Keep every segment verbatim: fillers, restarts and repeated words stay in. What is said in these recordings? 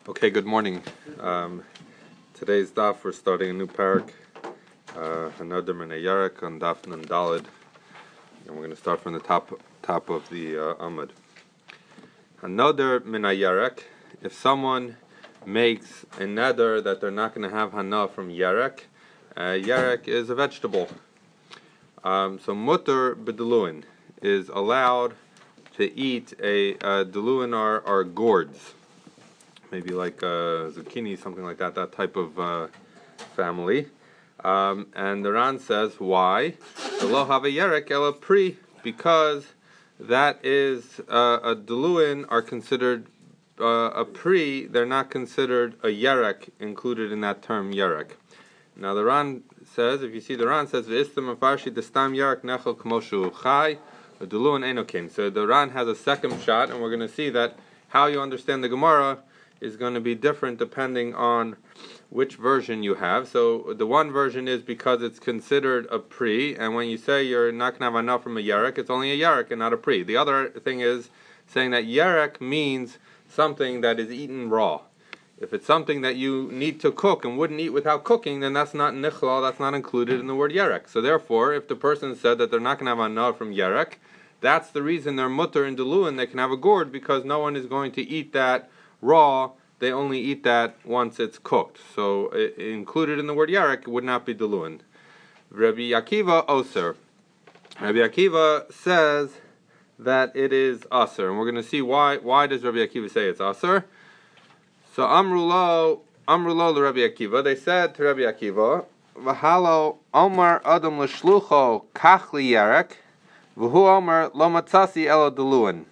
Okay, good morning. Um, today's daf, we're starting a new parak, uh, another Minay Yarek on daf Nun Daled, and we're going to start from the top top of the uh, Amud. Another Minay Yarek, if someone makes a neder that they're not going to have hana from Yarek, uh, Yarek is a vegetable. Um, so mutter b'deluin is allowed to eat a uh, deluin or, or gourds. Maybe like uh, zucchini, something like that, that type of uh, family. Um, and the Ran says, why? Lo have a yerek ela pri, because that is uh, a deluin are considered uh, a pri, they're not considered a yerek included in that term yerek. Now the Ran says, if you see the Ran says, v'istam afarshi destam yerek nechel k'moshu chai, a deluin enokin. So the Ran has a second shot, and we're going to see that how you understand the Gemara is going to be different depending on which version you have. So the one version is because it's considered a pri, and when you say you're not going to have enough from a yerek, it's only a yerek and not a pri. The other thing is saying that yerek means something that is eaten raw. If it's something that you need to cook and wouldn't eat without cooking, then that's not nichlal, that's not included in the word yerek. So therefore, if the person said that they're not going to have enough from yerek, that's the reason they're mutter in deluin, they can have a gourd, because no one is going to eat that raw. They only eat that once it's cooked. So it, included in the word yarek would not be deluin. Rabbi Akiva oser. Rabbi Akiva says that it is aser, and we're going to see why. Why does Rabbi Akiva say it's aser? So Amrulo, Amrulo to Rabbi Akiva. They said to Rabbi Akiva, "V'halo Omar Adam l'shlucho kach liyarek, v'hu Omar lo matzasi elo deluin."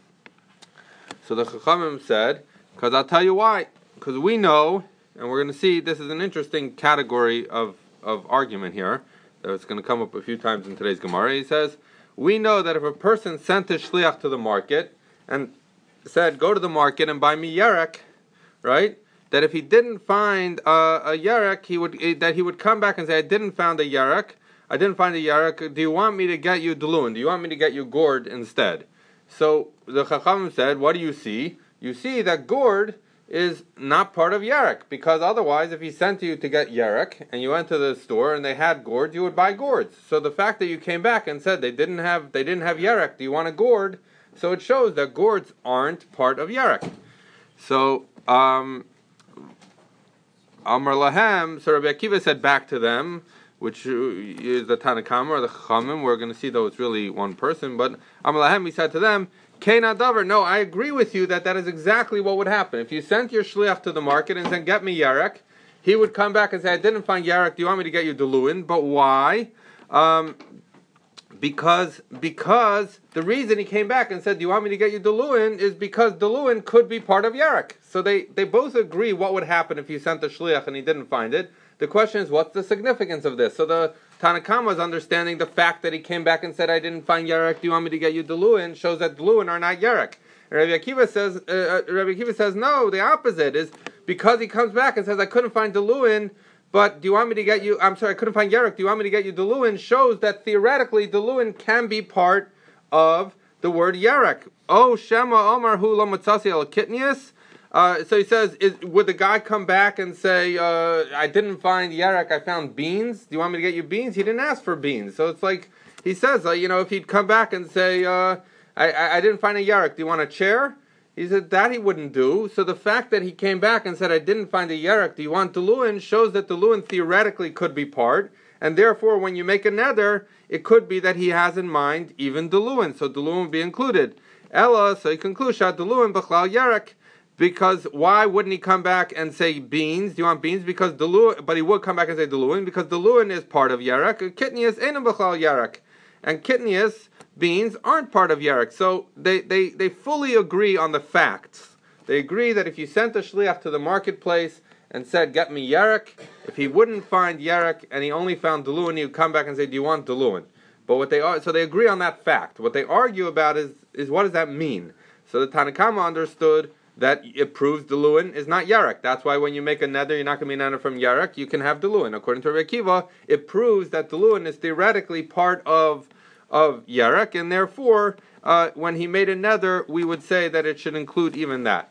So the Chachamim said, because I'll tell you why. Because we know, and we're going to see, this is an interesting category of, of argument here, that it's going to come up a few times in today's Gemara. He says, we know that if a person sent a shliach to the market, and said, go to the market and buy me yerek, right? That if he didn't find uh, a yerek, he would that he would come back and say, I didn't find a yerek, I didn't find a yerek, do you want me to get you deluin? Do you want me to get you gourd instead? So the Chachamim said, what do you see? You see that gourd is not part of yerek, because otherwise, if he sent you to get yerek and you went to the store and they had gourd, you would buy gourds. So the fact that you came back and said they didn't have they didn't have yerek, do you want a gourd? So it shows that gourds aren't part of yerek. So um, Amar Lahem, so Rabbi Akiva said back to them, which is the Tanakama or the Chachamim. We're going to see though it's really one person, but Amar Lahem, he said to them, Keina davar. No, I agree with you that that is exactly what would happen. If you sent your shliach to the market and said, get me yarek, he would come back and say, I didn't find yarek, do you want me to get you deluin? But why? Um, because because the reason he came back and said, do you want me to get you deluin, is because deluin could be part of yarek. So they, they both agree what would happen if you sent the shliach and he didn't find it. The question is, what's the significance of this? So the Tanakama is understanding the fact that he came back and said, I didn't find Yarek, do you want me to get you Deluin, shows that Deluin are not Yarek. And Rabbi Akiva says, uh, Rabbi Akiva says, no, the opposite is, because he comes back and says, I couldn't find Deluin, but do you want me to get you, I'm sorry, I couldn't find Yarek, do you want me to get you Deluin, shows that theoretically Deluin can be part of the word Yarek. Oh, Shema Omar Hu Lo Matzasi El Kitnius. Uh, so he says, is, would the guy come back and say, uh, I didn't find yerek, I found beans? Do you want me to get you beans? He didn't ask for beans. So it's like, he says, uh, you know, if he'd come back and say, uh, I, I, I didn't find a yerek, do you want a chair? He said, that he wouldn't do. So the fact that he came back and said, I didn't find a yerek, do you want deluin, shows that deluin theoretically could be part, and therefore when you make a neder, it could be that he has in mind even deluin, so deluin would be included. Ella, so he concludes, Shad deluin b'chlal yerek. Because why wouldn't he come back and say beans? Do you want beans? Because deluin, but he would come back and say deluin, because deluin is part of yerek. Kitnius ain't b'chlal yerek, and kitnius, beans, aren't part of yerek. So they, they, they fully agree on the facts. They agree that if you sent a shliach to the marketplace and said, get me yerek, if he wouldn't find yerek and he only found deluin, he would come back and say, do you want deluin? But what they are, so they agree on that fact. What they argue about is, is what does that mean? So the Tanakama understood that it proves deluin is not yarek. That's why when you make a neder, you're not going to be neder from yarek. You can have deluin. According to Rabbi Akiva, it proves that deluin is theoretically part of of yarek, and therefore, uh, when he made a neder, we would say that it should include even that.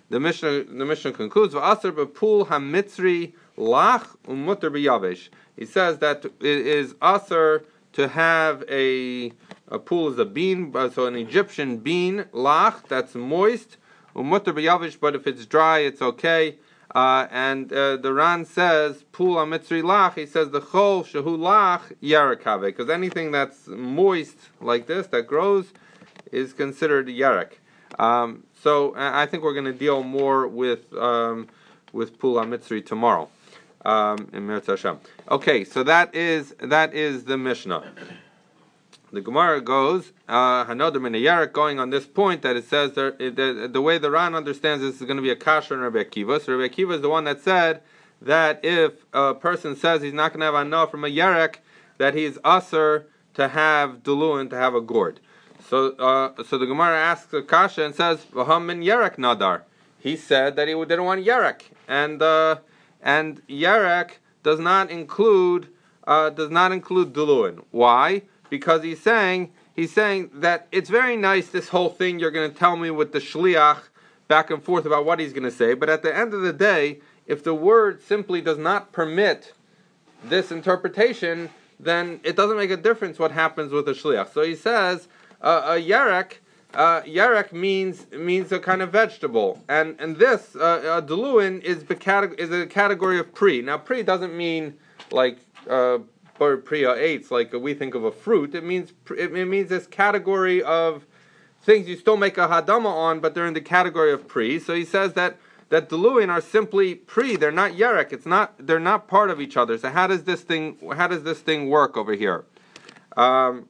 the Mishnah the Mishnah concludes v'aser b'pul hamitzri lach umuter b'yavesh. He says that it is aser to have a a pool is a bean, so an Egyptian bean lach that's moist umuter b'yavesh, but if it's dry, it's okay. Uh, and uh, the Ran says pul hamitzri lach. He says the chol shehu lach yarek have, because anything that's moist like this that grows is considered yarek. Um, so I think we're going to deal more with um, with Pul HaMitzri tomorrow. Um, in Meretz Hashem. Okay, so that is that is the Mishnah. The Gemara goes Hanoder min Yarek, going on this point that it says that it, the, the way the Ran understands this is going to be a kasher in Rabbi Akiva. So Rabbi Akiva is the one that said that if a person says he's not going to have anah from a Yarek, that he's aser to have duluin, to have a gourd. So, uh, so the Gemara asks a kasha and says, "V'ham min Yarek nadar." He said that he didn't want Yarek, and uh, and Yarek does not include uh, does not include duluin. Why? Because he's saying he's saying that it's very nice, this whole thing you're going to tell me with the shliach back and forth about what he's going to say, but at the end of the day, if the word simply does not permit this interpretation, then it doesn't make a difference what happens with the shliach. So he says uh, a yarek uh, yarek means means a kind of vegetable, and and this uh, a duluin is the is a category of pri. Now pri doesn't mean like uh, or priya eights, like we think of a fruit. It means it means this category of things you still make a hadama on, but they're in the category of pri. So he says that that duluin are simply pri. They're not yarek. It's not. They're not part of each other. So how does this thing? How does this thing work over here? Um,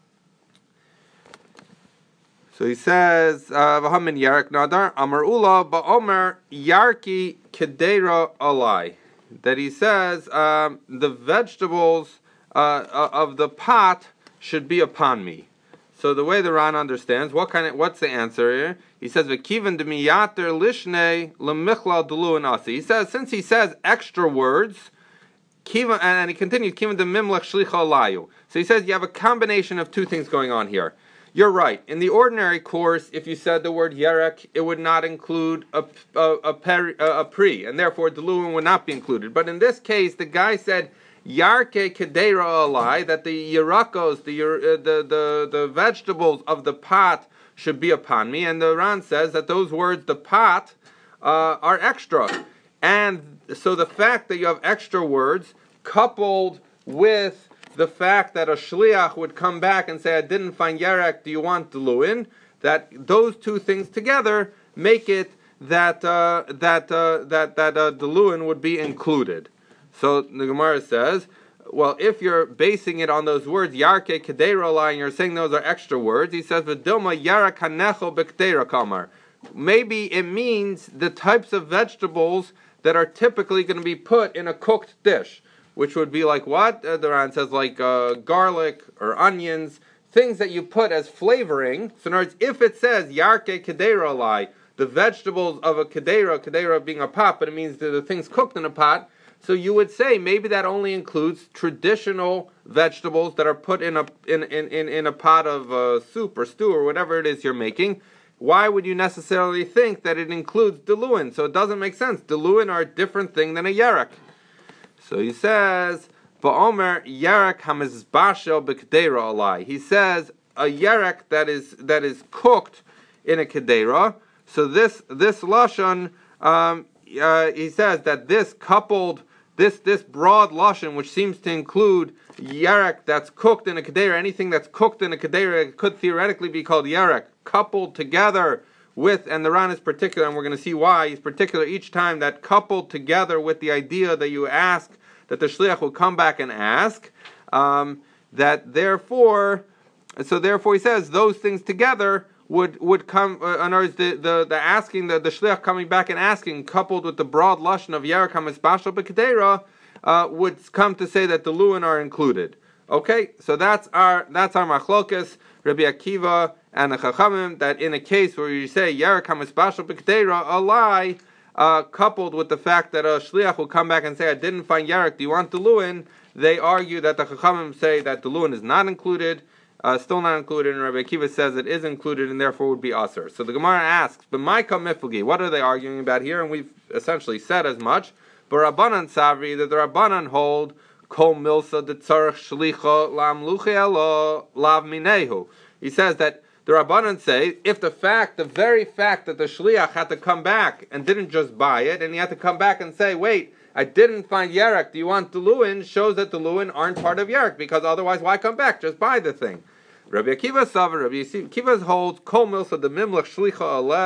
so he says, "V'hamin yarek nadar amar ula ba'omer yarki kedera alai." That he says um, the vegetables uh, of the pot should be upon me. So the way the Ran understands, what kind of, what's the answer here? He says, "V'kivan demiyater lishne lemichlal duluin asi." He says, since he says extra words, kivan, and he continues, "Kivan demimlech shlicha layu." So he says you have a combination of two things going on here. You're right. In the ordinary course, if you said the word yerek, it would not include a, a, a, peri, a, a pri, and therefore duluin would not be included. But in this case, the guy said yarke kedera alai, that the yerakos, the, uh, the the the vegetables of the pot should be upon me, and the Ran says that those words, the pot, uh, are extra, and so the fact that you have extra words coupled with the fact that a shliach would come back and say, "I didn't find yarek, do you want duluin?" That those two things together make it that uh, that uh, that that uh, duluin would be included. So the Gemara says, well, if you're basing it on those words, yarke kedera, and you're saying those are extra words, he says, "V'dilma yarek hanecho b'kedera kamar." Maybe it means the types of vegetables that are typically going to be put in a cooked dish, which would be like what? Uh, the Ran says like uh, garlic or onions, things that you put as flavoring. So in other words, if it says yarke kedera alai, the vegetables of a kedera, kedera being a pot, but it means the, the things cooked in a pot, so you would say maybe that only includes traditional vegetables that are put in a in in, in, in a pot of uh, soup or stew or whatever it is you're making. Why would you necessarily think that it includes duluin? So it doesn't make sense. Duluin are a different thing than a yarek. So he says, "Ba'omer yarek hamizbashel b'kedera alai." He says a yarek that is that is cooked in a kedera. So this this lashon, um, uh, he says that this coupled this this broad lashon, which seems to include yarek that's cooked in a kedera, anything that's cooked in a kedera could theoretically be called yarek, coupled together with, and the Ran is particular, and we're going to see why he's particular each time, that coupled together with the idea that you ask, that the shliach will come back and ask, um, that therefore, so therefore he says those things together would would come. Uh, in other words, the, the the asking, the, the shliach coming back and asking, coupled with the broad lashon of yarek hamispashal b'kedera, uh, would come to say that the duluin are included. Okay, so that's our that's our machlokas, Rabbi Akiva and the Chachamim, that in a case where you say yarek hamispashal b'kedera alai, uh, coupled with the fact that a shliach will come back and say, "I didn't find yarek, do you want duluin?" They argue that the Chachamim say that duluin is not included, uh, still not included, and Rabbi Akiva says it is included and therefore would be asur. So the Gemara asks, but Maika Mifugi, what are they arguing about here? And we've essentially said as much. But Rabbanan Savri, that the Rabbanan hold Kol Milsa de Tzarech Shlicha Lam Luche Lav Minehu. He says that the Rabbanan say, if the fact, the very fact that the Shliach had to come back and didn't just buy it, and he had to come back and say, wait, I didn't find Yerek, do you want Deluin? Shows that Deluin aren't part of Yerek, because otherwise why come back? Just buy the thing. Rabbi Akiva Savar, Rabbi Akiva holds Kol Milsa de Mimlech Shlicha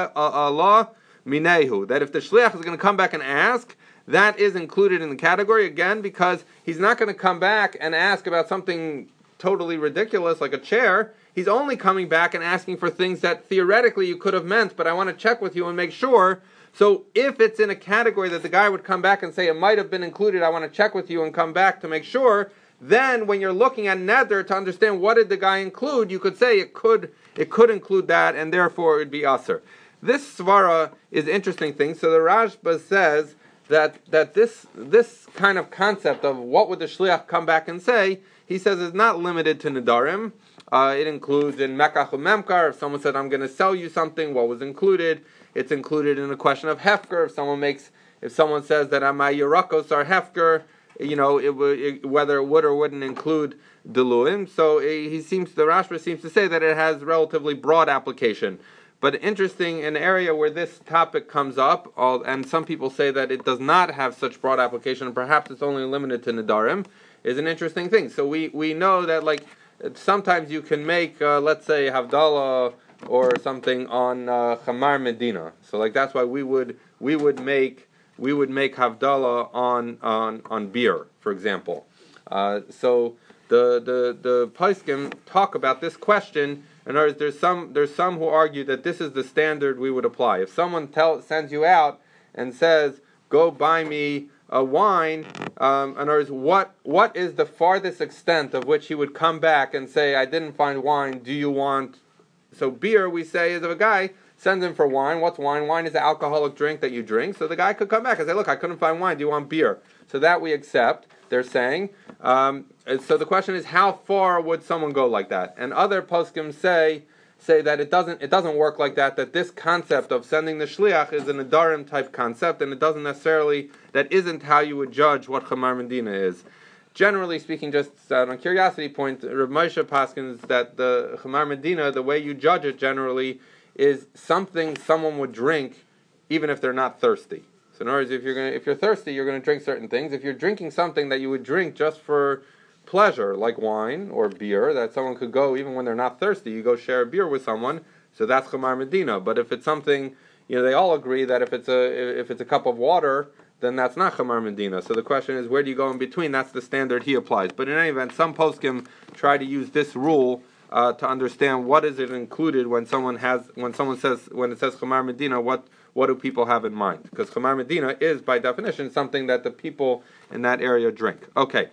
Allah Minehu, that if the Shliach is going to come back and ask, that is included in the category, again, because he's not going to come back and ask about something totally ridiculous like a chair. He's only coming back and asking for things that theoretically you could have meant, but I want to check with you and make sure. So if it's in a category that the guy would come back and say it might have been included, I want to check with you and come back to make sure, then when you're looking at neder to understand what did the guy include, you could say it could it could include that, and therefore it would be asur. This svara is an interesting thing. So the Rashba says that that this this kind of concept of what would the shliach come back and say, he says is not limited to nedarim. Uh, it includes in Mekach u'Memkar, if someone said, I'm going to sell you something, what was included? It's included in the question of Hefker. If someone makes, if someone says that Amay Yerakos are Hefker, you know, it, it, whether it would or wouldn't include Deluim. So it, he seems, the Rashba seems to say that it has relatively broad application. But interesting, an area where this topic comes up, all, and some people say that it does not have such broad application, and perhaps it's only limited to Nedarim, is an interesting thing. So we, we know that, like, sometimes you can make, uh, let's say, Havdalah or something on uh, Chamar Medina. So, like, that's why we would we would make we would make Havdalah on on on beer, for example. Uh, so the the the Poskim talk about this question. In other words, there's some there's some who argue that this is the standard we would apply. If someone tell, sends you out and says, "Go buy me a wine," um, in other words, what what is the farthest extent of which he would come back and say, "I didn't find wine. Do you want?" So beer, we say, is if a guy sends him for wine. What's wine? Wine is an alcoholic drink that you drink. So the guy could come back and say, "Look, I couldn't find wine. Do you want beer?" So that we accept. They're saying. Um, so the question is, how far would someone go like that? And other poskim say say that it doesn't it doesn't work like that. That this concept of sending the shliach is an adarim type concept, and it doesn't necessarily that isn't how you would judge what chamar medina is. Generally speaking, just uh, on a curiosity point, Rav Moshe paskins that the chamar medina, the way you judge it generally is something someone would drink, even if they're not thirsty. So in other words, if you're going if you're thirsty, you're going to drink certain things. If you're drinking something that you would drink just for pleasure, like wine or beer, that someone could go even when they're not thirsty, you go share a beer with someone, so that's chamar medina. But if it's something, you know, they all agree that if it's a if it's a cup of water, then that's not chamar medina. So the question is, where do you go in between? That's the standard he applies. But in any event, some poskim try to use this rule uh, to understand what is it included when someone has when someone says when it says chamar medina, what what do people have in mind? Because chamar medina is by definition something that the people in that area drink. Okay.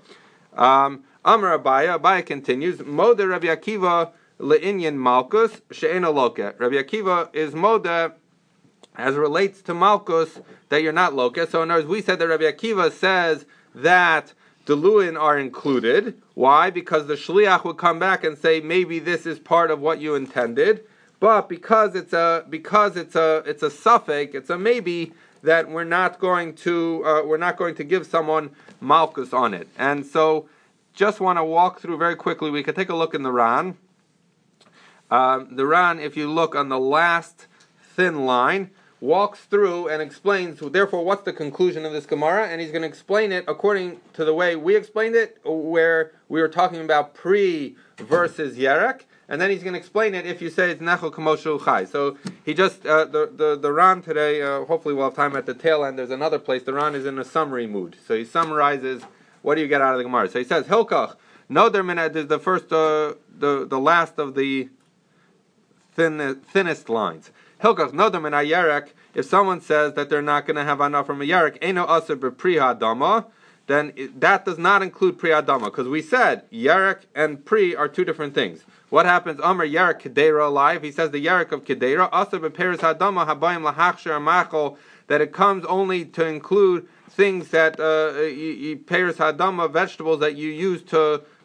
Um, Amar Abaya, Abaya continues, Moda Rabbi Akiva le'inyan Malkus she'ena loke. Rabbi Akiva is Moda as it relates to Malkus that you're not loke. So in other words, we said that Rabbi Akiva says that Deluin are included. Why? Because the Shliach would come back and say, maybe this is part of what you intended. But because it's a because it's a it's a suffix, it's a maybe, that we're not going to uh, we're not going to give someone malchus on it. And so, just want to walk through very quickly. We could take a look in the Ran. Um, the Ran, if you look on the last thin line, walks through and explains. Therefore, what's the conclusion of this Gemara? And he's going to explain it according to the way we explained it, where we were talking about pre versus yerek. And then he's going to explain it if you say it's Nechel Kamoshu Chai. So he just, uh, the, the, the Ran today, uh, hopefully we'll have time at the tail end, there's another place, the Ran is in a summary mood. So he summarizes, what do you get out of the Gemara? So he says, Hilkach, Noder Minad is the first, uh, the, the last of the thin, thinnest lines. Hilkach, Noder Minad Yerek, if someone says that they're not going to have enough from a Yerek, Eino Aser B'Priha Dama, then it, that does not include Pri Adama, because we said Yerek and Pri are two different things. What happens? Amr Yerek Kedera alive. He says the Yerek of Kedera, Asa beperis Hadama Habayim Lahachsher Machol, that it comes only to include things that uh, Peris Hadama, vegetables that you use to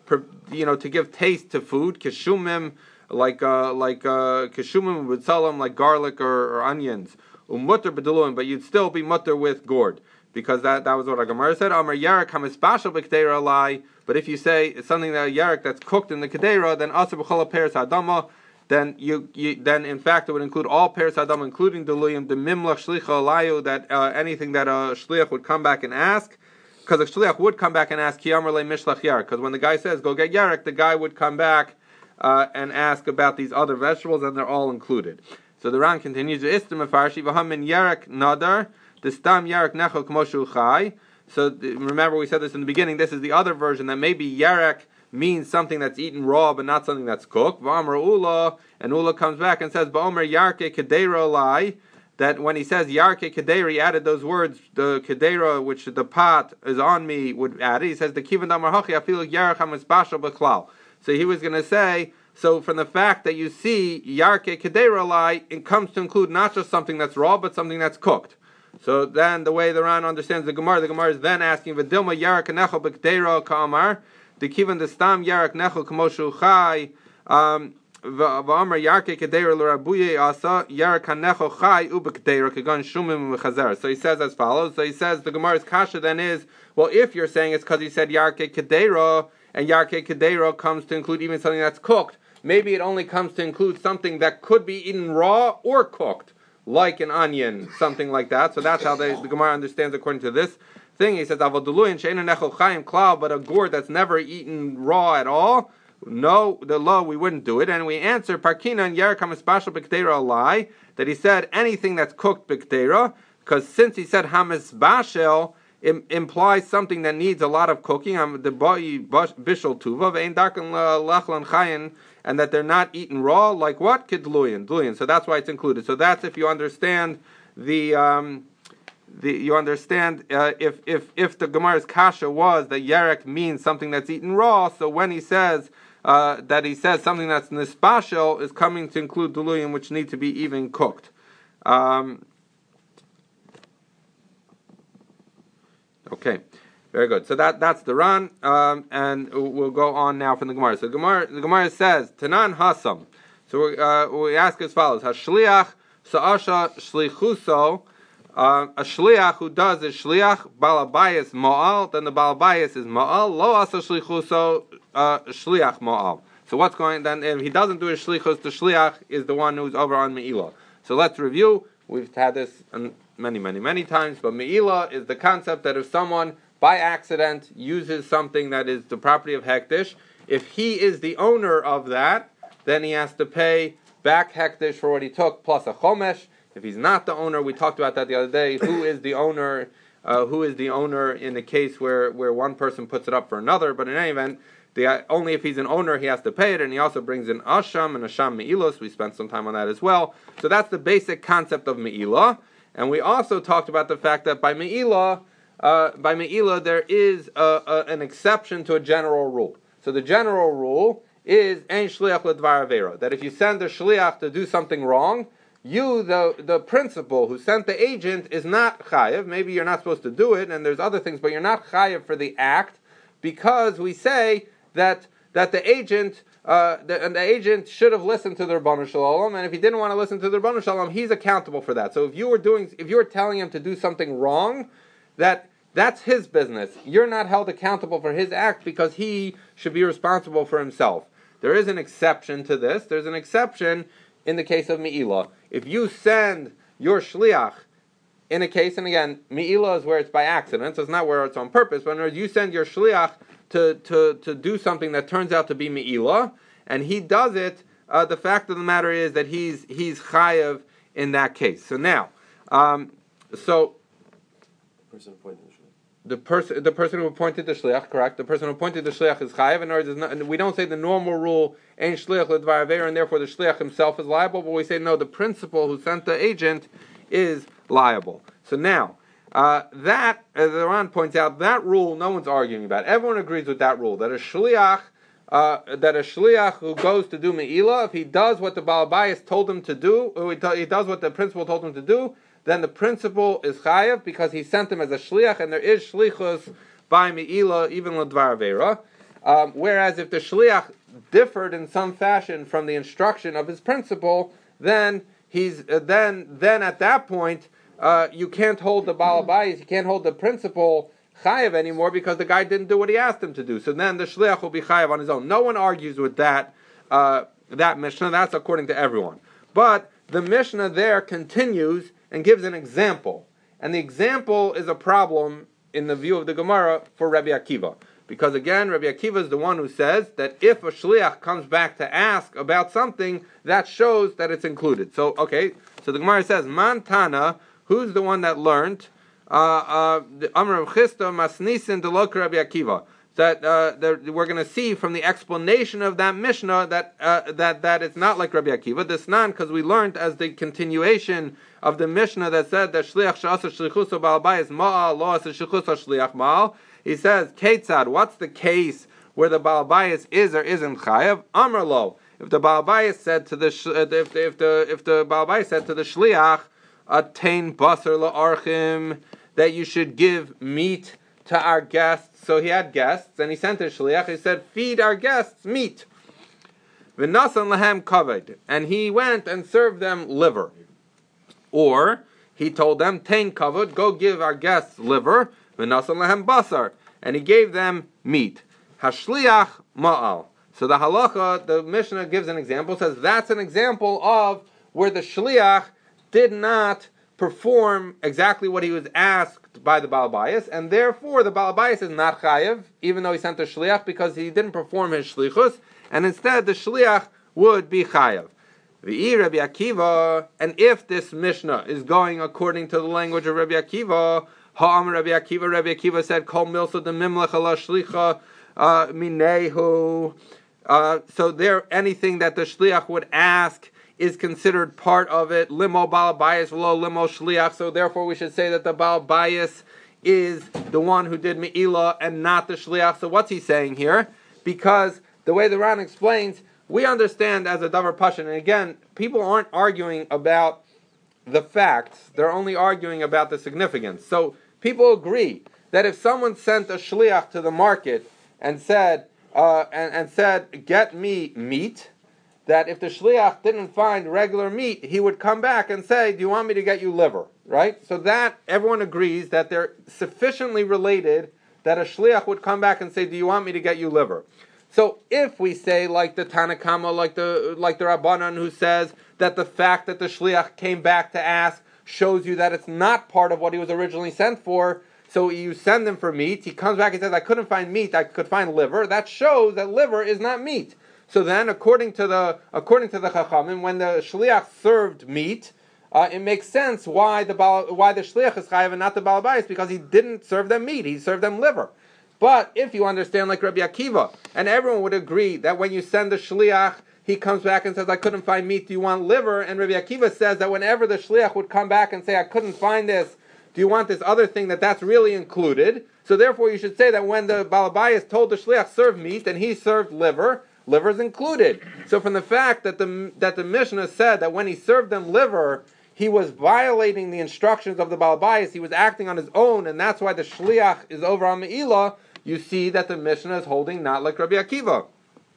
you know, to give taste to food, kishumim, like uh, like uh, kishumim with salam, like garlic or, or onions, umutter b'deluim, but you'd still be mutter with gourd, because that, that was what our Gemara said. Amar yarek hamispashal b'kedera alai. But if you say it's something that yarek that's cooked in the kedera, then asur b'chol peres hadama. Then you, you then in fact it would include all peres hadama, including deluyim, the mimlach shlicha alayu, that uh, anything that a shliach would come back and ask. Because a shliach would come back and ask, Kiyamar le mishlach yarek. Because when the guy says, go get yarek, the guy would come back uh, and ask about these other vegetables, and they're all included. So the Ran continues, Istim afarshi v'ham min yarek nadar, the stam yarek nechel k'moshu chai. So remember we said this in the beginning, this is the other version, that maybe yarek means something that's eaten raw, but not something that's cooked. V'amar ula, and ula comes back and says, Ba'omer yarke kedera lai, that when he says Yarke Kedera, he added those words, the Kedera, which the pot is on me, would add it. He says, the Kivan Damar Hachi, I feel like Yarech HaMispashal B'Klal. So he was going to say, so from the fact that you see Yarke Kedera Lai, it comes to include not just something that's raw, but something that's cooked. So then the way the Ran understands the Gemara, the Gemara is then asking, V'dilma Yarek Nechel B'Kedera Ka'amar, the Kivan the Stam Yarek Nechel K'moshu Chai, um, V'amar yarke kedera l'rabuye asa yarek hanecho chai ubekedera kegon shumim v'chazer. So he says as follows. So he says the Gemara's kasha then is, well, if you're saying it's because he said yarke kedera, and yarke kedera comes to include even something that's cooked, maybe it only comes to include something that could be eaten raw or cooked, like an onion, something like that. So that's how they, the Gemara understands according to this thing. He says avoduluin she'ena necho chayim klal, but a gourd that's never eaten raw at all. No, the law we wouldn't do it, and we answer Parkina and Yarek HaMispashal B'Kedera lie, that he said anything that's cooked B'Kedera, because since he said Hamispashal, it implies something that needs a lot of cooking. Um, the Ba'i Bishal Tuva Ve'en Darkan Lachlan Chayin, and that they're not eaten raw, like what? Kidluyan, Dluyan. So that's why it's included. So that's if you understand the. Um, The, you understand uh, if if if the Gemara's kasha was that yarek means something that's eaten raw, so when he says uh, that he says something that's nispashel is coming to include duluyim, which need to be even cooked. Um, okay, very good. So that that's the Ran, um, and we'll go on now from the Gemara. So the Gemara the Gemara says Tanan Hasam. So we uh, we ask as follows: Hashliach Sa'asha Shlichuso. Uh, a shliach who does a shliach balabayis mo'al, then the balabayis is mo'al. Lo asa shlichuso uh, shliach mo'al. So what's going then? If he doesn't do a shlichus, the shliach is the one who's over on me'ilah. So let's review. We've had this many, many, many times. But me'ilah is the concept that if someone by accident uses something that is the property of hektish, if he is the owner of that, then he has to pay back hektish for what he took plus a chomesh. If he's not the owner, we talked about that the other day. Who is the owner? Uh, who is the owner in the case where, where one person puts it up for another? But in any event, the, only if he's an owner he has to pay it, and he also brings in asham and asham me'ilos. We spent some time on that as well. So that's the basic concept of me'ilah. And we also talked about the fact that by me'ilah, uh, by me'ilah there is a, a, an exception to a general rule. So the general rule is ein shliach ledvar avera, that if you send a shliach to do something wrong, you, the the principal who sent the agent, is not chayev. Maybe you're not supposed to do it, and there's other things, but you're not chayev for the act, because we say that that the agent uh, the, and the agent should have listened to the Rabbanu Shalom, and if he didn't want to listen to the Rabbanu Shalom, he's accountable for that. So if you were doing, if you were telling him to do something wrong, that that's his business. You're not held accountable for his act because he should be responsible for himself. There is an exception to this. There's an exception in the case of me'ilah. If you send your shliach in a case, and again, me'ilah is where it's by accident, so it's not where it's on purpose, but in other words, you send your shliach to, to, to do something that turns out to be me'ilah, and he does it, uh, the fact of the matter is that he's he's chayav in that case. So now, um, so person appointed the shliach. The person, the person who appointed the shliach, correct? The person who appointed the shliach is chayav. In other words, we don't say the normal rule ain't shliach ledvar avera, and therefore the shliach himself is liable. But we say no, the principal who sent the agent is liable. So now, uh, that as the Ran points out, that rule no one's arguing about. Everyone agrees with that rule that a shliach, uh, that a shliach who goes to do me'ilah, if he does what the balabayas told him to do, or he does what the principal told him to do, then the principal is chayav because he sent him as a shliach, and there is shlichus by me'ilah, even ledvar avera. Um, whereas if the shliach differed in some fashion from the instruction of his principal, then he's uh, then then at that point uh, you can't hold the Baal Bayis, you can't hold the principal chayav anymore because the guy didn't do what he asked him to do. So then the shliach will be chayav on his own. No one argues with that uh, that Mishnah. That's according to everyone. But the Mishnah there continues and gives an example, and the example is a problem in the view of the Gemara for Rabbi Akiva. Because again, Rabbi Akiva is the one who says that if a shliach comes back to ask about something, that shows that it's included. So, okay, so the Gemara says, Man Tana, who's the one that learned? Amr Rav Chisda Masnisin Delok Rabbi Akiva. That uh, we're going to see from the explanation of that Mishnah that uh, that that it's not like Rabbi Akiva. This nan, because we learned as the continuation of the Mishnah that said that shliach she'asa shlichus Baal Bayis ma'al lo asa shlichus shliach ma'al. He says, Ketzad, what's the case where the Baal Bayis is or isn't chayav? Amar lo. If the Baal Bayis said to the if the if the if the Baal Bayis said to the shliach, attain basar la'archim, that you should give meat to our guests. So he had guests, and he sent a shliach. He said, feed our guests meat. V'nasan lahem kavod, and he went and served them liver. Or he told them, tain kavod, go give our guests liver. V'nasan lahem basar, and he gave them meat. Hashliach ma'al. So the halacha, the Mishnah gives an example, says that's an example of where the shliach did not perform exactly what he was asked by the Baal Bayis, and therefore the Baal Bayis is not chayiv, even though he sent the shliach, because he didn't perform his shlichus, and instead the shliach would be chayiv. V'i Rabbi Akiva, and if this Mishnah is going according to the language of Rabbi Akiva, ha'am Rabbi Akiva, Rabbi Akiva said, Kol milsa de mimlech ala shlicha minehu. So there, anything that the shliach would ask is considered part of it. Limo Baal Bayis v'lo limo shliach. So therefore, we should say that the Baal Bayis is the one who did me'ilah and not the shliach. So what's he saying here? Because the way the Ran explains, we understand as a davar pashan. And again, people aren't arguing about the facts; they're only arguing about the significance. So people agree that if someone sent a shliach to the market and said uh, and, and said, "Get me meat," that if the shliach didn't find regular meat, he would come back and say, do you want me to get you liver? Right? So that, everyone agrees that they're sufficiently related that a shliach would come back and say, do you want me to get you liver? So if we say, like the Tanakama, like the like the Rabbanan, who says that the fact that the shliach came back to ask shows you that it's not part of what he was originally sent for, so you send him for meat, he comes back and says, I couldn't find meat, I could find liver, that shows that liver is not meat. So then, according to the according to the Chachamim, when the shliach served meat, uh, it makes sense why the Baal, why the shliach is chayav and not the Baal Bayis, because he didn't serve them meat; he served them liver. But if you understand like Rabbi Akiva, and everyone would agree that when you send the shliach, he comes back and says, "I couldn't find meat. Do you want liver?" And Rabbi Akiva says that whenever the shliach would come back and say, "I couldn't find this. Do you want this other thing?" that that's really included. So therefore, you should say that when the Baal Bayis told the shliach serve meat and he served liver, liver is included. So from the fact that the that the Mishnah said that when he served them liver, he was violating the instructions of the Baal Bayis, he was acting on his own, and that's why the shliach is over on Me'ilah, you see that the Mishnah is holding not like Rabbi Akiva.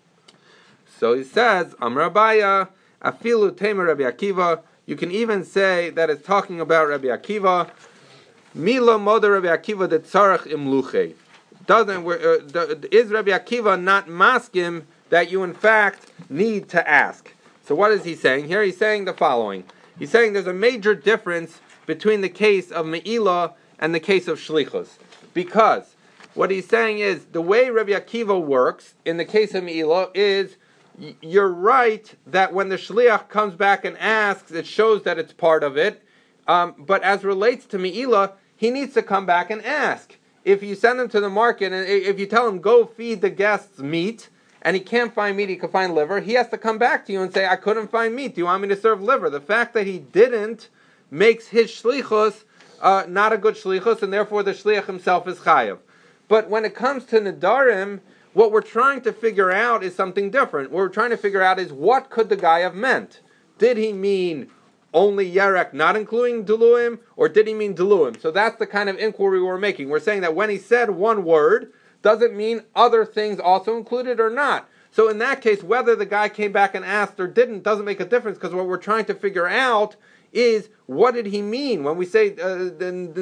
So he says, Amar Abaya, Afilu Tamer Rabbi Akiva, you can even say that it's talking about Rabbi Akiva, Mila Moda Rabbi Akiva de Tzarech Imluche. Doesn't, uh, is Rabbi Akiva not maskim that you in fact need to ask? So what is he saying here? He's saying the following. He's saying there's a major difference between the case of Me'ilah and the case of Shlichus. Because what he's saying is, the way Rabbi Akiva works in the case of Me'ilah is, y- you're right that when the Shliach comes back and asks, it shows that it's part of it. Um, but as relates to Me'ilah, he needs to come back and ask. If you send him to the market, and if you tell him, go feed the guests meat, and he can't find meat, he can find liver, he has to come back to you and say, I couldn't find meat, do you want me to serve liver? The fact that he didn't makes his shlichus uh, not a good shlichus, and therefore the shliach himself is chayav. But when it comes to nedarim, what we're trying to figure out is something different. What we're trying to figure out is, what could the guy have meant? Did he mean only yerek, not including duluim, or did he mean duluim? So that's the kind of inquiry we're making. We're saying that when he said one word, doesn't mean other things also included or not. So in that case, whether the guy came back and asked or didn't doesn't make a difference, because what we're trying to figure out is, what did he mean? When we say uh,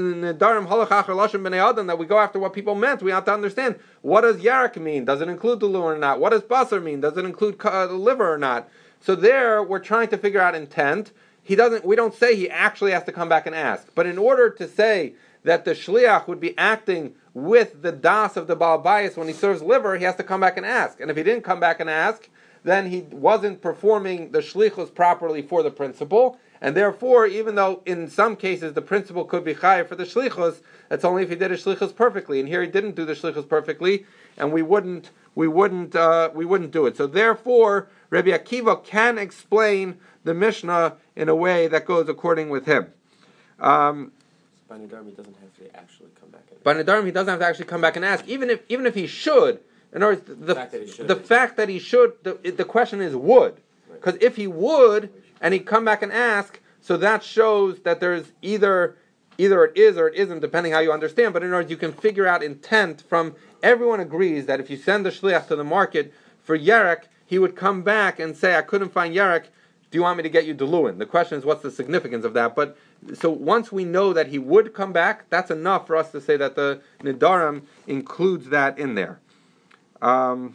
that we go after what people meant, we have to understand, what does yarak mean? Does it include the liver or not? What does basar mean? Does it include uh, the liver or not? So there, we're trying to figure out intent. He doesn't. We don't say he actually has to come back and ask. But in order to say that the shliach would be acting with the das of the Baal Bayis when he serves liver, he has to come back and ask. And if he didn't come back and ask, then he wasn't performing the shlichus properly for the principal. And therefore, even though in some cases the principal could be chayav for the shlichus, it's only if he did a shlichus perfectly. And here he didn't do the shlichus perfectly, and we wouldn't, we wouldn't, uh, we wouldn't do it. So therefore, Rabbi Akiva can explain the Mishnah in a way that goes according with him. Um, By Nedarim, he doesn't have to actually come back and By Nedarim, he doesn't have to actually come back and ask, even if even if he should. In other words, the, the fact that he should, the, fact that he should the, the question is would. Because right. if he would, and he'd come back and ask, so that shows that there's either either it is or it isn't, depending how you understand. But in other words, you can figure out intent from, everyone agrees that if you send the shliach to the market for Yerek, he would come back and say, I couldn't find Yerek, do you want me to get you Deluin? The question is, what's the significance of that? But so once we know that he would come back, that's enough for us to say that the Nedarim includes that in there. Um,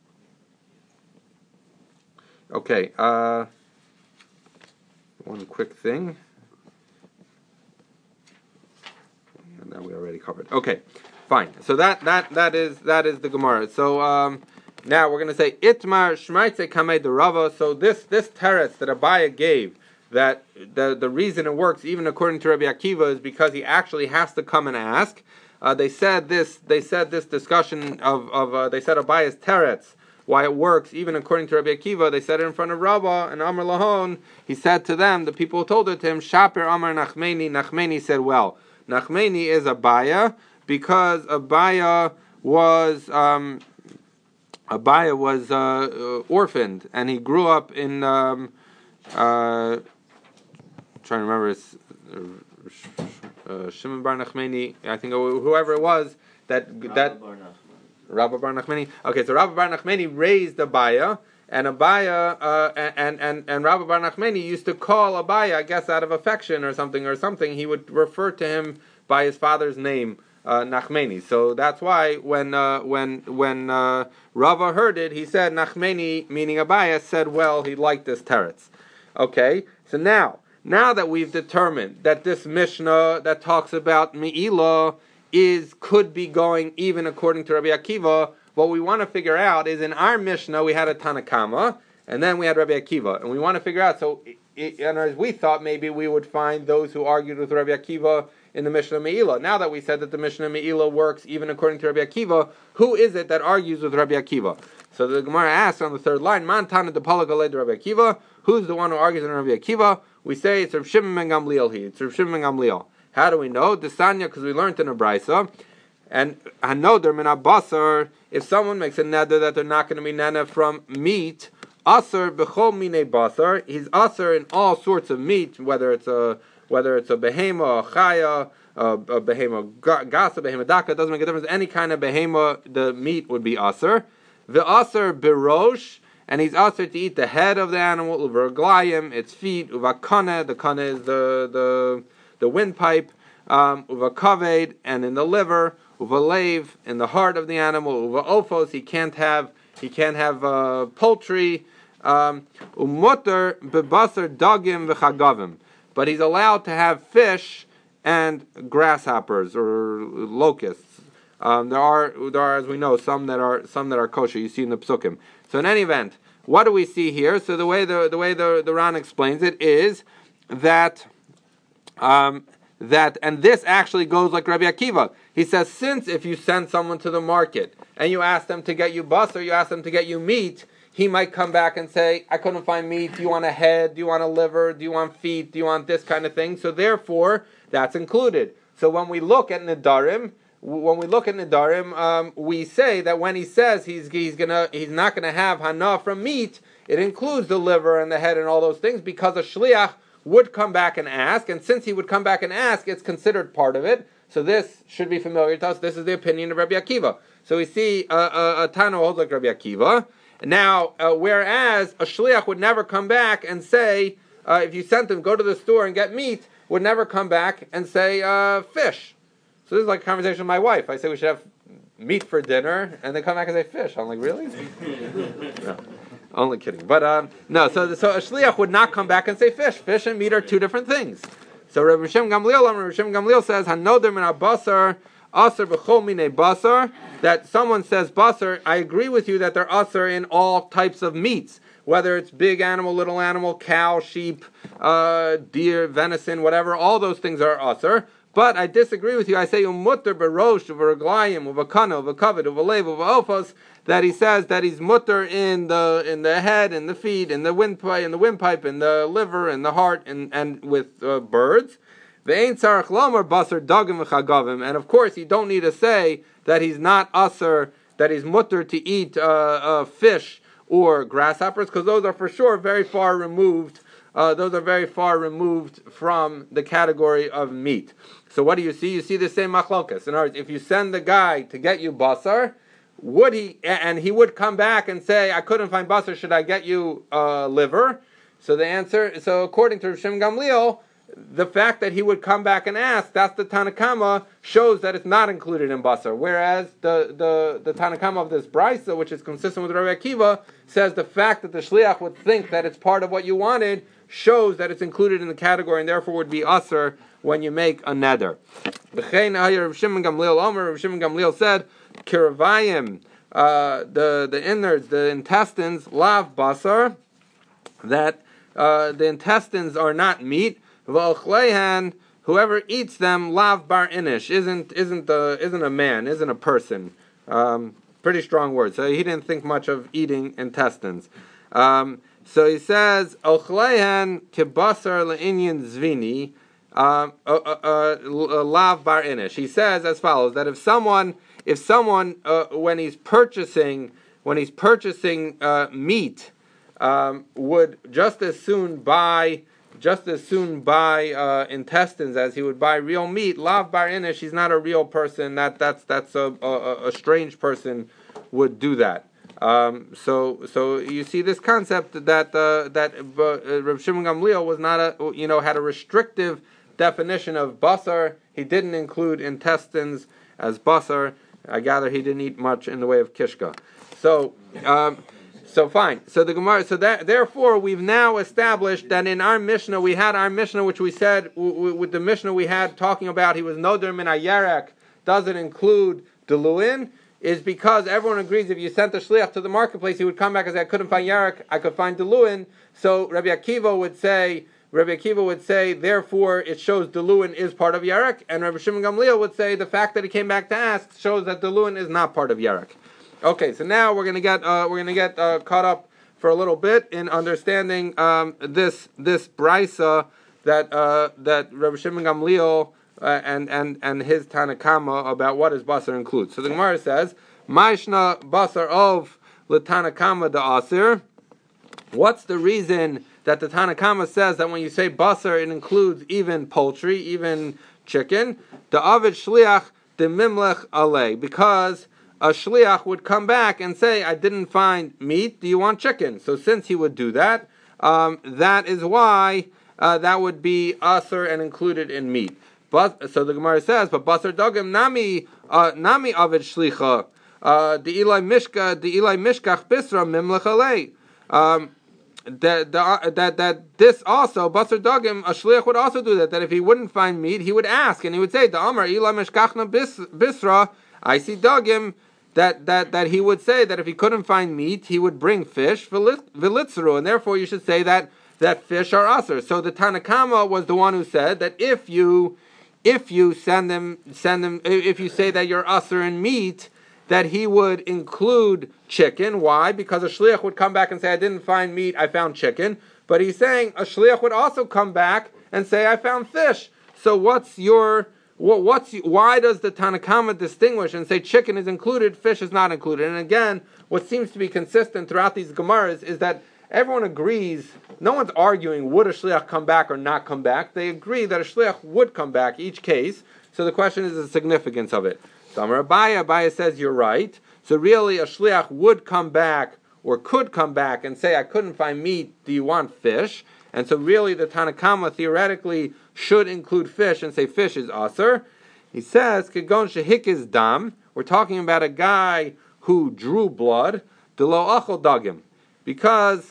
okay, uh, one quick thing. And that we already covered. Okay, fine. So that that that is that is the Gemara. So um, now we're going to say Itmar Shmaitze Kamei de Rava. So this this teretz that Abaya gave, that the the reason it works even according to Rabbi Akiva is because he actually has to come and ask. Uh, they said this. They said this discussion of of uh, they said Abaya's teretz, why it works even according to Rabbi Akiva. They said it in front of Rava and Amar Lahon. He said to them, the people who told it to him, Shaper Amar Nachmeni. Nachmeni said, well, Nachmeni is Abaya because Abaya was um, Abaya was uh, orphaned and he grew up in. Um, uh, trying to remember his. Uh, Uh, Shimon Bar Nachmani, I think whoever it was that Rabba that Bar Rabba Bar Nachmani. Okay, so Rabba Bar Nachmani raised Abaya, and Abaya uh, and and and Rabba Bar Nachmani used to call Abaya, I guess, out of affection or something or something. He would refer to him by his father's name, uh, Nachmani. So that's why when uh, when when uh, Rava heard it, he said Nachmani, meaning Abaya, said, well, he liked this teretz. Okay, so now. Now that we've determined that this Mishnah that talks about Me'ilah is could be going even according to Rabbi Akiva, what we want to figure out is in our Mishnah we had a Tanakama and then we had Rabbi Akiva, and we want to figure out. So, it, and as we thought, maybe we would find those who argued with Rabbi Akiva in the Mishnah Me'ilah. Now that we said that the Mishnah Me'ilah works even according to Rabbi Akiva, who is it that argues with Rabbi Akiva? So the Gemara asks on the third line, Man Tana de Palagale de Rabbi Akiva. Who's the one who argues in Rabbi Akiva? We say it's Rav Shimon ben Gamliel. He it's Rav Shimon ben Gamliel. How do we know? Desanya, because we learned in a brisa, and hanoder min abasar. If someone makes a neder that they're not going to be nana from meat, asar bechol mine basar. He's asar in all sorts of meat, whether it's a whether it's a behema, a chaya, a, a behema gasa, behema daka. It doesn't make a difference. Any kind of behema, the meat would be asar. The asar birosh. And he's also to eat the head of the animal, uverglayim, its feet, uvakana, the kana is the the the windpipe, um, uvakaved, and in the liver, uvalev, in the heart of the animal, uvaofos, he can't have he can't have uh, poultry, um, umutter bebasar dagim v'chagavim, but he's allowed to have fish and grasshoppers or locusts. Um, there are there are, as we know, some that are some that are kosher. You see in the psukim. So in any event, what do we see here? So the way the the way the, the Ran explains it is that um, that and this actually goes like Rabbi Akiva. He says, since if you send someone to the market and you ask them to get you bus or you ask them to get you meat, he might come back and say, I couldn't find meat. Do you want a head? Do you want a liver? Do you want feet? Do you want this kind of thing? So therefore, that's included. So when we look at Nedarim, When we look at Nedarim, um, we say that when he says he's he's gonna he's not gonna have hana from meat, it includes the liver and the head and all those things because a shliach would come back and ask, and since he would come back and ask, it's considered part of it. So this should be familiar to us. This is the opinion of Rabbi Akiva. So we see a, a, a Tana holds like Rabbi Akiva. Now, uh, whereas a shliach would never come back and say, uh, if you sent him, go to the store and get meat, would never come back and say uh, fish. So this is like a conversation with my wife. I say we should have meat for dinner, and they come back and say fish. I'm like, really? No, only kidding. But um, no, so so a shliach would not come back and say fish. Fish and meat are two different things. So Rabbi Shem Gamliel, Rabbi Shem Gamliel says, "Hanoder min abasar, aser b'chol minei basar." That someone says basar, I agree with you that they're aser in all types of meats, whether it's big animal, little animal, cow, sheep, uh, deer, venison, whatever. All those things are aser. But I disagree with you. I say umutter berosh uveraglayim uvakana uvakavod uvalev uvaofos, that he says that he's mutter in the in the head, in the feet, in the windpipe, in the windpipe, in the liver, in the heart, and and with uh, birds. Ve'ein tzarich lomar basar dagim v'chagavim, and of course you don't need to say that he's not aser, that he's mutter to eat uh, uh, fish or grasshoppers, because those are for sure very far removed. Uh, those are very far removed from the category of meat. So what do you see? You see the same machlokas. In other words, if you send the guy to get you basar, would he, and he would come back and say, I couldn't find basar, should I get you uh, liver? So the answer, so according to Shem Gamliel, the fact that he would come back and ask, that's the Tanakama, shows that it's not included in basar. Whereas the, the, the Tanakama of this Brisa, which is consistent with Rabbi Akiva, says the fact that the Shliach would think that it's part of what you wanted shows that it's included in the category and therefore would be asr when you make a neder. Rav Shimon Gamliel Omer, Rav Shimon Gamliel said, Kiravayim, uh, the the innards, the intestines, lav basar, that uh, the intestines are not meat. V'ochleihan, whoever eats them, lav bar inish, isn't isn't a isn't a man, isn't a person. Um, pretty strong word. So he didn't think much of eating intestines. Um, So he says, "Ochleihan kibasar le'inyan zvini, lav bar inish." He says as follows: that if someone, if someone, uh, when he's purchasing, when he's purchasing uh, meat, um, would just as soon buy, just as soon buy uh, intestines as he would buy real meat, lav bar inish. He's not a real person. That that's that's a a, a strange person would do that. Um, so, so you see this concept that uh, that uh, Rav Shimon Gamliel was not a, you know, had a restrictive definition of basar. He didn't include intestines as basar. I gather he didn't eat much in the way of kishka. So, um, so fine. So the Gemara. So that therefore we've now established that in our Mishnah we had our Mishnah, which we said w- w- with the Mishnah we had talking about he was noder min hayarek, doesn't include deluin, is because everyone agrees if you sent a shliach to the marketplace, he would come back and say, I couldn't find yarek, I could find deluin. So Rabbi Akiva would say, Rabbi Akiva would say, therefore it shows deluin is part of yarek, and Rabbi Shimon Gamliel would say the fact that he came back to ask shows that deluin is not part of yarek. Okay, so now we're gonna get uh, we're gonna get uh, caught up for a little bit in understanding um, this this brisa that uh, that Rabbi Shimon Gamliel Uh, and and and his Tanakama about what his basar includes. So the Gemara says, "Ma'ishna basar of l'Tanakama da asir." What's the reason that the Tanakama says that when you say basar, it includes even poultry, even chicken? The avid shliach de mimlech alei, because a shliach would come back and say, "I didn't find meat. Do you want chicken?" So since he would do that, um, that is why uh, that would be asir and included in meat. But so the Gemara says, but basar dagim nami uh, nami avid shlicha uh, the Eli mishka the Eli mishkach bisra mimlech alei. Um, that that that this also basar dagim a shliach would also do that. That if he wouldn't find meat, he would ask and he would say, "The Amar Eli mishkachna bisra." I see dagim. That that that he would say that if he couldn't find meat, he would bring fish v'litzru, and therefore you should say that that fish are aser. So the Tanakama was the one who said that if you If you send them, send them. If you say that you're aser in meat, that he would include chicken. Why? Because a shliach would come back and say, "I didn't find meat, I found chicken." But he's saying a shliach would also come back and say, "I found fish." So what's your what, what's why does the Tanakama distinguish and say chicken is included, fish is not included? And again, what seems to be consistent throughout these gemaras is that everyone agrees, no one's arguing would a shliach come back or not come back. They agree that a shliach would come back each case. So the question is the significance of it. So Amar Abaya, Abaya says you're right. So really, a shliach would come back or could come back and say, I couldn't find meat. Do you want fish? And so really, the Tanakama theoretically should include fish and say fish is aser. He says, Kegon shehik is dam. We're talking about a guy who drew blood. Delo achol dagim, because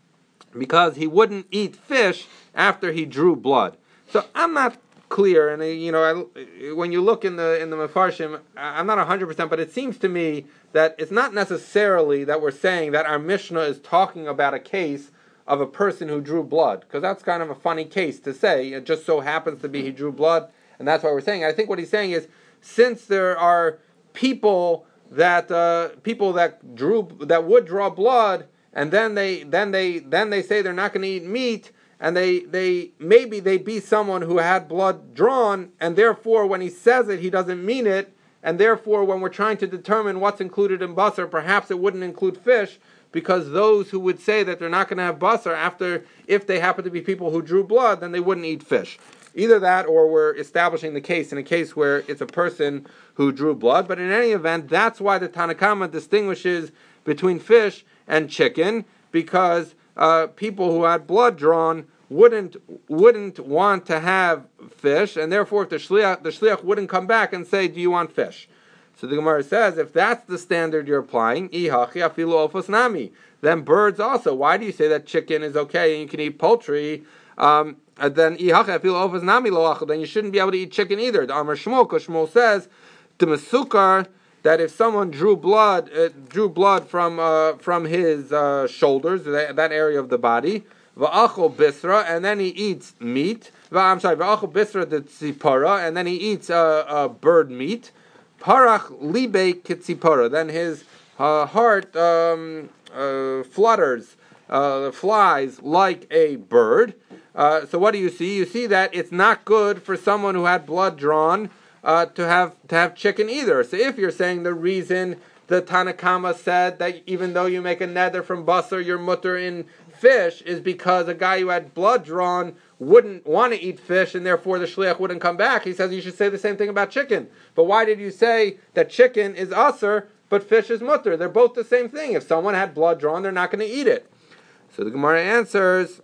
because he wouldn't eat fish after he drew blood. So I'm not clear, and uh, you know, I, when you look in the in the Mefarshim, I'm not one hundred percent, but it seems to me that it's not necessarily that we're saying that our Mishnah is talking about a case of a person who drew blood, because that's kind of a funny case to say. It just so happens to be he drew blood, and that's why we're saying. I think what he's saying is, since there are people that uh, people that drew that would draw blood, and then they then they then they say they're not going to eat meat, and they they maybe they be someone who had blood drawn, and therefore when he says it, he doesn't mean it, and therefore when we're trying to determine what's included in basar, perhaps it wouldn't include fish, because those who would say that they're not going to have basar after, if they happen to be people who drew blood, then they wouldn't eat fish. Either that, or we're establishing the case in a case where it's a person who drew blood. But in any event, that's why the Tanakama distinguishes between fish and chicken, because uh, people who had blood drawn wouldn't wouldn't want to have fish, and therefore if the shliach, the shliach wouldn't come back and say, do you want fish? So the Gemara says, if that's the standard you're applying, ihachi afilu ofos nami, then birds also. Why do you say that chicken is okay and you can eat poultry? Um, and then ihachi afilu ofos nami lo achel, then you shouldn't be able to eat chicken either. The Amar Shmuel, because Shmuel says to mesukar that if someone drew blood, uh, drew blood from uh, from his uh, shoulders, that, that area of the body, va'achol bisra, and then he eats meat. I'm sorry, va'achol bisra de tzipara, and then he eats uh, uh, bird meat. Parach libe kitzipara. Then his uh, heart um, uh, flutters, uh, flies like a bird. Uh, so what do you see? You see that it's not good for someone who had blood drawn uh, to have to have chicken either. So if you're saying the reason the Tanakama said that even though you make a neder from basar, you're mutter in fish, is because a guy who had blood drawn wouldn't want to eat fish, and therefore the shliach wouldn't come back. He says you should say the same thing about chicken. But why did you say that chicken is aser, but fish is mutter? They're both the same thing. If someone had blood drawn, they're not going to eat it. So the Gemara answers,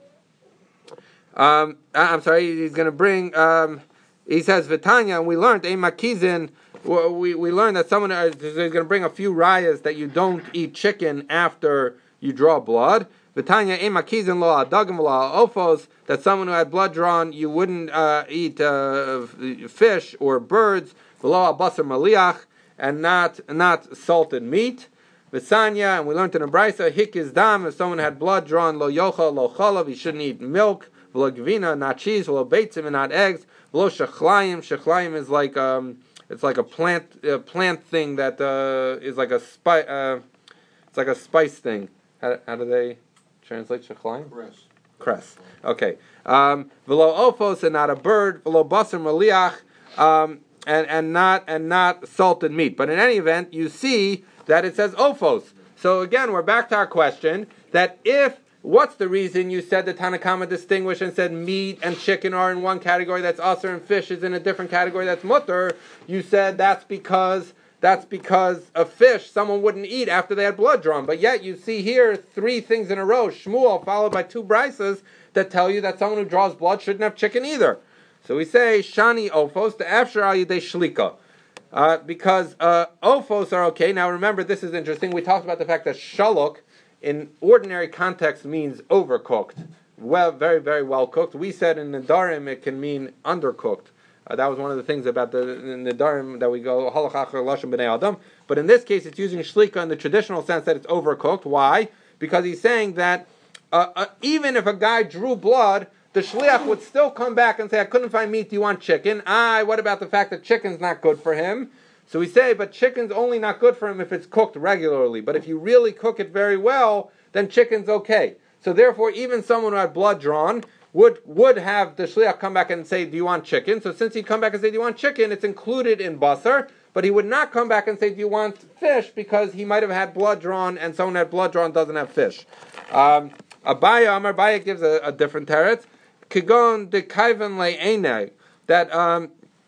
um, I'm sorry, he's going to bring, um, he says, Vitanya, and we learned, a makizin, we, we learned that someone is going to bring a few rayas that you don't eat chicken after you draw blood. Vitanya emakizin lo adagim lo ofos, that someone who had blood drawn, you wouldn't uh, eat uh, fish or birds, v'lo basar maliach, and not not salted meat. V'sanya, and we learned in a brisa, hik is dam, if someone had blood drawn, lo yocha lo chalav, he shouldn't eat milk, v'lo gvina, not cheese, v'lo beitzim, and not eggs, v'lo shechlayim, shechlayim is like um, it's like a plant uh, plant thing that uh, is like a spice, uh, it's like a spice thing. How, how do they translate shechlayim? Cress. Cress. Okay. Um, v'lo ofos, and not a bird. V'lo basar maliach, um, and and not and not salted meat. But in any event, you see that it says ophos. So again, we're back to our question that if, what's the reason you said the Tanakama distinguished and said meat and chicken are in one category that's aser and fish is in a different category that's mutter? You said that's because that's because a fish someone wouldn't eat after they had blood drawn. But yet you see here three things in a row, Shmuel followed by two brisas that tell you that someone who draws blood shouldn't have chicken either. So we say shani ophos the afshar al yidei shlika. Uh, because uh, ophos are okay. Now remember, this is interesting. We talked about the fact that shalok, in ordinary context, means overcooked. Well, very, very well cooked. We said in Nedarim it can mean undercooked. Uh, that was one of the things about the Nedarim that we go halach acher lashon b'nei adam. But in this case, it's using shlika in the traditional sense that it's overcooked. Why? Because he's saying that uh, uh, even if a guy drew blood, the shliach would still come back and say, I couldn't find meat, do you want chicken? Ah, what about the fact that chicken's not good for him? So we say, but chicken's only not good for him if it's cooked regularly. But if you really cook it very well, then chicken's okay. So therefore, even someone who had blood drawn would would have the shliach come back and say, do you want chicken? So since he'd come back and say, do you want chicken, it's included in basar. But he would not come back and say, do you want fish? Because he might have had blood drawn, and someone who had blood drawn doesn't have fish. Um, Abaya, Amar Abaya gives a, a different teretz. Kigon de kaivan le'enei, that um,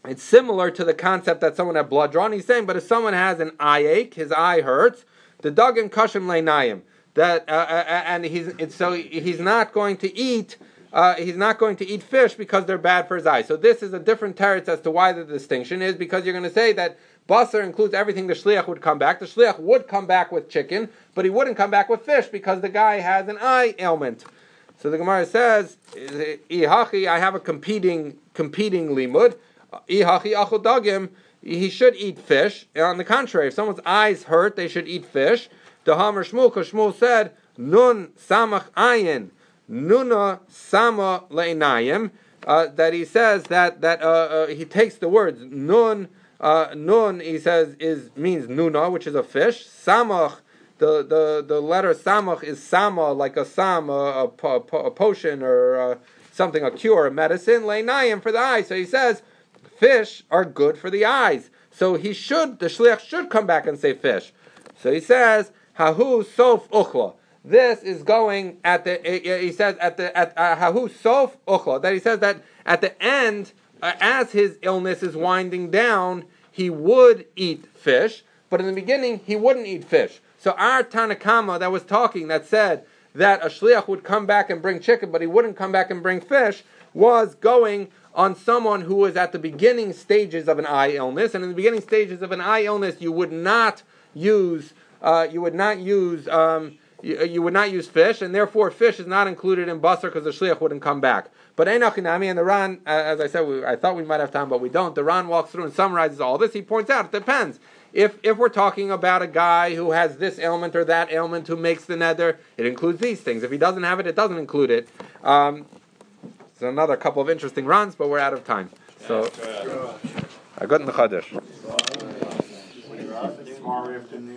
it's similar to the concept that someone had blood drawn. He's saying, but if someone has an eye ache, his eye hurts, the dagim kashim leinayim, that uh, uh, and he's it's, so he's not going to eat. Uh, he's not going to eat fish because they're bad for his eyes. So this is a different teretz as to why the distinction is, because you're going to say that basar includes everything the shliach would come back. The shliach would come back with chicken, but he wouldn't come back with fish because the guy has an eye ailment. So the Gemara says, "Ihachi, I have a competing competing limud. Ihachi achol dagim, he should eat fish. On the contrary, if someone's eyes hurt, they should eat fish. The Hamar Shmuel, because Shmuel said, Nun samach ayin, nuna sama leinayim, uh, that he says that that uh, uh, he takes the words nun, uh, nun, he says, is means nuna, which is a fish. Samach, the, the, the letter samach is sama, like a sam, a, a, a potion or uh, something, a cure, a medicine, leinayim, for the eyes. So he says, fish are good for the eyes. So he should, the shliach should come back and say fish. So he says, Hahu sof uchla. This is going at the, he says, at the, at uh, Hahu sof uchla. That he says that at the end, uh, as his illness is winding down, he would eat fish, but in the beginning, he wouldn't eat fish. So our Tanakama that was talking, that said that a shliach would come back and bring chicken, but he wouldn't come back and bring fish, was going on someone who was at the beginning stages of an eye illness, and in the beginning stages of an eye illness, you would not use, uh, you would not use, um, you, you would not use fish, and therefore fish is not included in basar because the shliach wouldn't come back. But Einachinami and the Ran, uh, as I said, we, I thought we might have time, but we don't. The Ran walks through and summarizes all this. He points out it depends. If if we're talking about a guy who has this ailment or that ailment who makes the neder, it includes these things. If he doesn't have it, it doesn't include it. Um, So another couple of interesting runs, but we're out of time. So I got in the Chadash.